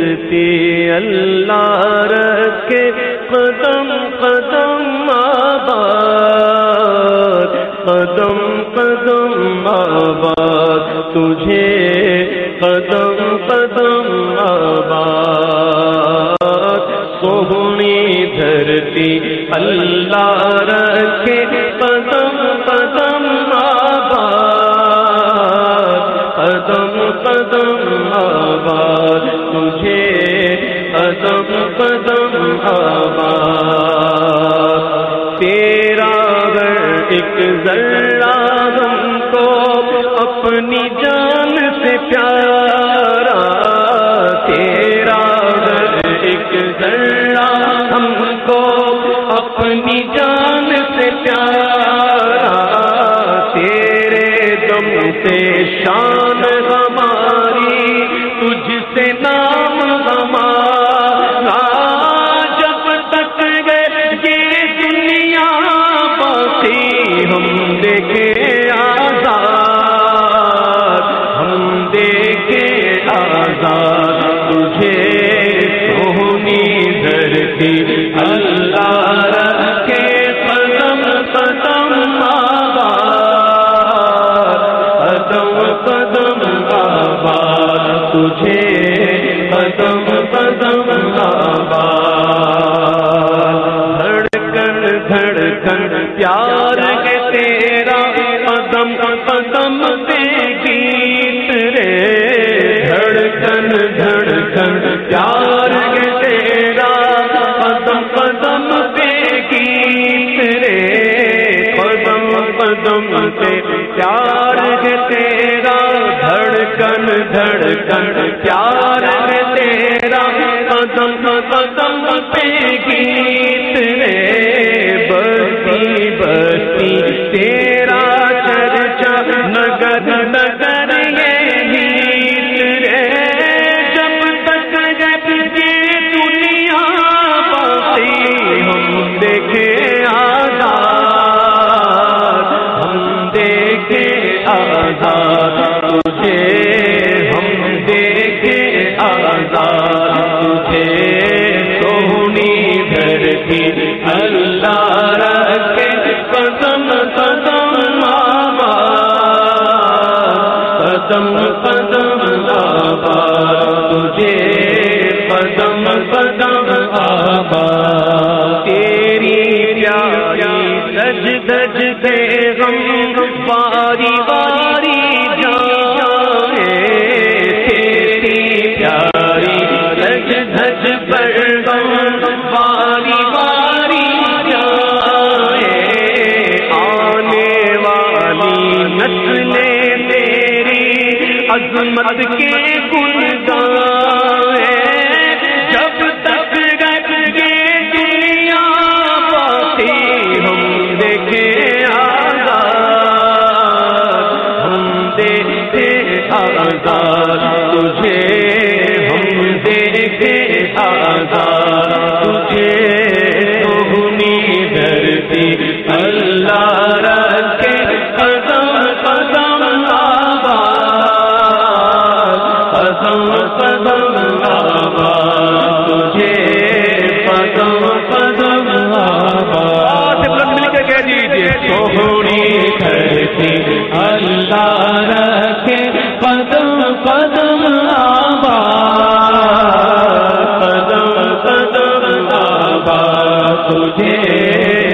دھرتی اللہ رکھے قدم قدم آباد، قدم قدم آباد تجھے قدم قدم آباد، سوہنی دھرتی اللہ رکھے قدم قدم آباد، قدم قدم آباد تجھے قدم قدم آباد، تیرا گر ایک ذرہ ہم کو اپنی جان سے پیارا، تیرا گر ایک ذرہ ہم کو اپنی جان سے پیارا، تیرے دم سے شان ہماری، تجھ سے نام ہمارا، جب تک گئے یہ دنیا باقی ہم دیکھے آزاد، ہم دیکھے آزاد تجھے سوہنی دھرتی اللہ رکھے قدم قدم آباد، قدم قدم آباد تجھے قدم قدم آباد، دھڑکن دھڑکن پیار ہے تیرا قدم قدم پہ گیت رے، دھڑکن دھڑکن پیار ہے تیرا قدم قدم پہ گیت رے، قدم قدم پہ پیار ہے تیرا، دھڑکن دھڑکن پیار ہے تیرا قدم قدم پہ گیت رے، بستی بستی تیرا چرچا نگر نگر یہ گیت رے، جب تک یہ دنیا باقی ہم دیکھے آزاد، ہم دیکھے آزاد تجھے، ہم دیکھے آزاد تجھے سوہنی دھرتی اللہ رکھے قدم قدم آباد، قدم قدم آباد تجھے قدم قدم آباد، تیری پیاری سج دج دے غم باری باری جائے، تیری پیاری سج دج پر غم باری باری جائے، آنے والی نسلیں تیری عظمت کے گن گائیں، جب تک یہ دنیا باقی ہم دیکھے آزاد، ہم دیکھے آزاد تجھے، ہم دیکھے آزاد تجھے سوہنی دھرتی اللہ رکھے قدم قدم آباد، قدم قدم آباد تجھے قدم قدم آباد، مل کے کہہ دیجیے سوہنی دھرتی اللہ رکھے قدم قدم آباد، قدم قدم آباد تجھے